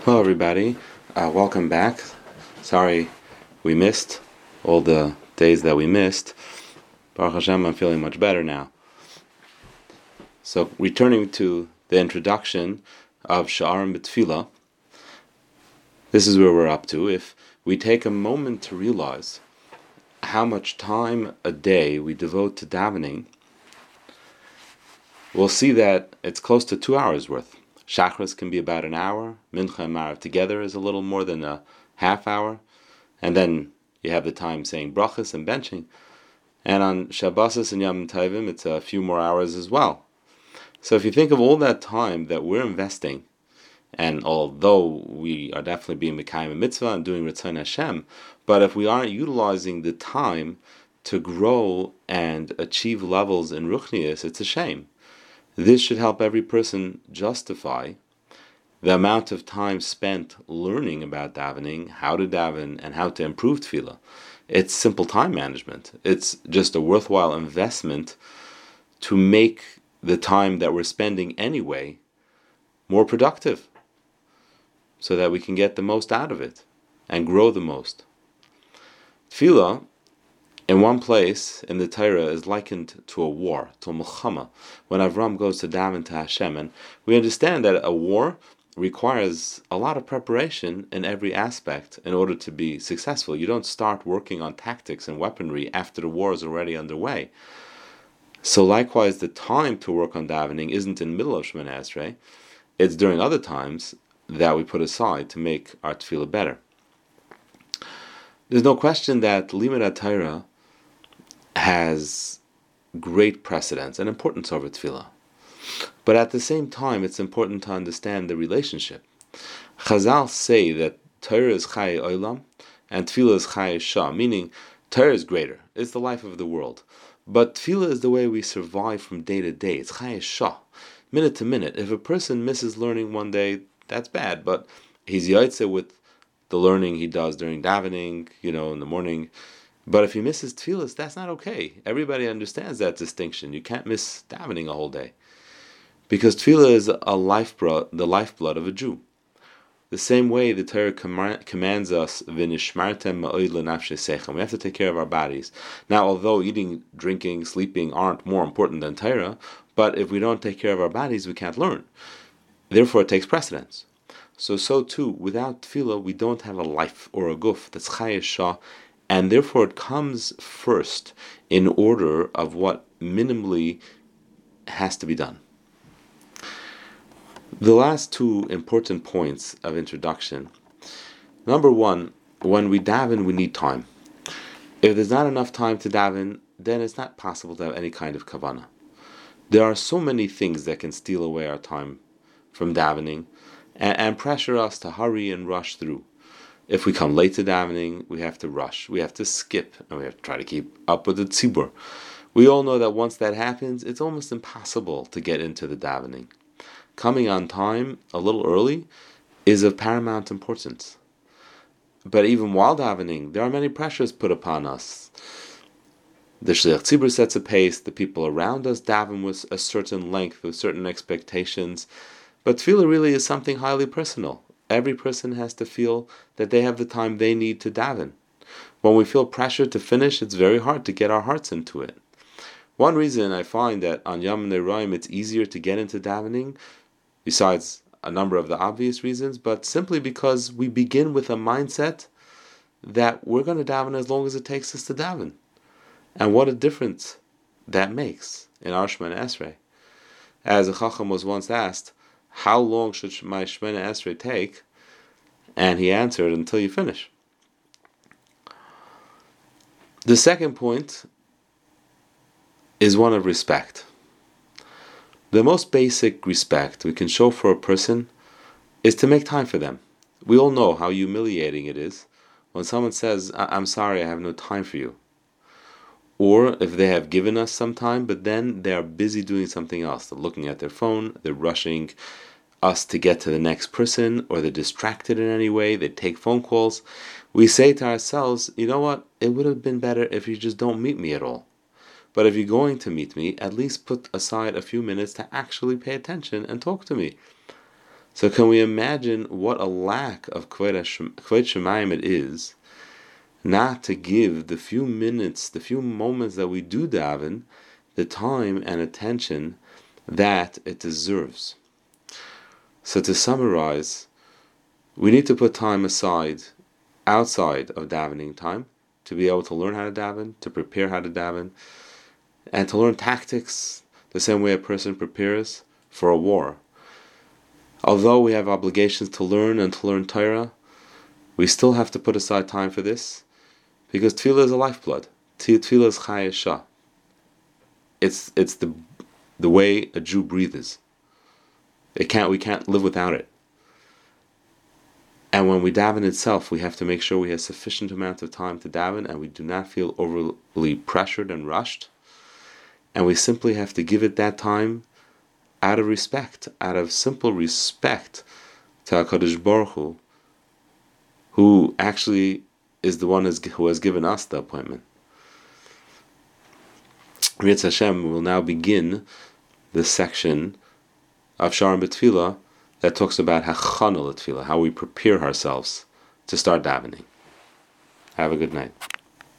Hello, everybody. Welcome back. Sorry we missed all the days that we missed. Baruch Hashem, I'm feeling much better now. So, returning to the introduction of Sha'arim B'Tfilah, this is where we're up to. If we take a moment to realize how much time a day we devote to davening, we'll see that it's close to 2 hours worth. Shachris can be about an hour. Mincha and Marav together is a little more than a half hour. And then you have the time saying brachas and benching. And on Shabbosos and Yom Tovim, it's a few more hours as well. So if you think of all that time that we're investing, and although we are definitely being Mekayim Mitzvah and doing Ritzon Hashem, but if we aren't utilizing the time to grow and achieve levels in Ruchnius, it's a shame. This should help every person justify the amount of time spent learning about davening, how to daven, and how to improve tefillah. It's simple time management. It's just a worthwhile investment to make the time that we're spending anyway more productive, so that we can get the most out of it and grow the most. Tefillah, in one place in the Torah, is likened to a war, to a milchama, when Avram goes to daven to Hashem. And we understand that a war requires a lot of preparation in every aspect in order to be successful. You don't start working on tactics and weaponry after the war is already underway. So likewise, the time to work on davening isn't in the middle of Shemoneh Esrei. It's during other times that we put aside to make our tefillah better. There's no question that Limud HaTorah has great precedence and importance over tefillah. But at the same time, it's important to understand the relationship. Chazal say that Torah is Chayei Olam and tefillah is Chayei Shah, meaning Torah is greater, it's the life of the world. But tefillah is the way we survive from day to day. It's Chayei Shah, minute to minute. If a person misses learning one day, that's bad, but he's yaitze with the learning he does during davening, in the morning. But if he misses tefillah, that's not okay. Everybody understands that distinction. You can't miss davening a whole day, because tefillah is the lifeblood of a Jew. The same way the Torah commands us, "V'nishmartem ma'od lenafshei sechem." We have to take care of our bodies. Now, although eating, drinking, sleeping aren't more important than Torah, but if we don't take care of our bodies, we can't learn. Therefore, it takes precedence. So too, without tefillah, we don't have a life or a guf that's Chayei Shah, and therefore it comes first in order of what minimally has to be done. The last two important points of introduction. Number one, when we daven, we need time. If there's not enough time to daven, then it's not possible to have any kind of kavanah. There are so many things that can steal away our time from davening and pressure us to hurry and rush through. If we come late to davening, we have to rush, we have to skip, and we have to try to keep up with the tzibur. We all know that once that happens, it's almost impossible to get into the davening. Coming on time, a little early, is of paramount importance. But even while davening, there are many pressures put upon us. The Shliach Tzibur sets a pace, the people around us daven with a certain length, with certain expectations. But tefillah really is something highly personal. Every person has to feel that they have the time they need to daven. When we feel pressure to finish, it's very hard to get our hearts into it. One reason I find that on Yom Neroim it's easier to get into davening, besides a number of the obvious reasons, but simply because we begin with a mindset that we're going to daven as long as it takes us to daven. And what a difference that makes in our Shemoneh Esrei. As a Chacham was once asked, how long should my Shemoneh Esrei take? And he answered, until you finish. The second point is one of respect. The most basic respect we can show for a person is to make time for them. We all know how humiliating it is when someone says, I'm sorry, I have no time for you. Or if they have given us some time, but then they are busy doing something else. They're looking at their phone, they're rushing us to get to the next person, or they're distracted in any way, they take phone calls. We say to ourselves, you know what, it would have been better if you just don't meet me at all. But if you're going to meet me, at least put aside a few minutes to actually pay attention and talk to me. So can we imagine what a lack of Kvod Shemayim it is not to give the few minutes, the few moments that we do daven, the time and attention that it deserves? So to summarize, we need to put time aside outside of davening time to be able to learn how to daven, to prepare how to daven, and to learn tactics the same way a person prepares for a war. Although we have obligations to learn Torah, we still have to put aside time for this, because tefillah is a lifeblood. Tefillah is chayei shah. It's the way a Jew breathes. We can't live without it. And when we daven itself, we have to make sure we have sufficient amount of time to daven, and we do not feel overly pressured and rushed. And we simply have to give it that time out of respect, out of simple respect to HaKadosh Baruch Hu, who actually is the one who has given us the appointment. B'Yetz Hashem will now begin the section of Sharon B'Tfilah that talks about Hachana L'Tfilah, how we prepare ourselves to start davening. Have a good night.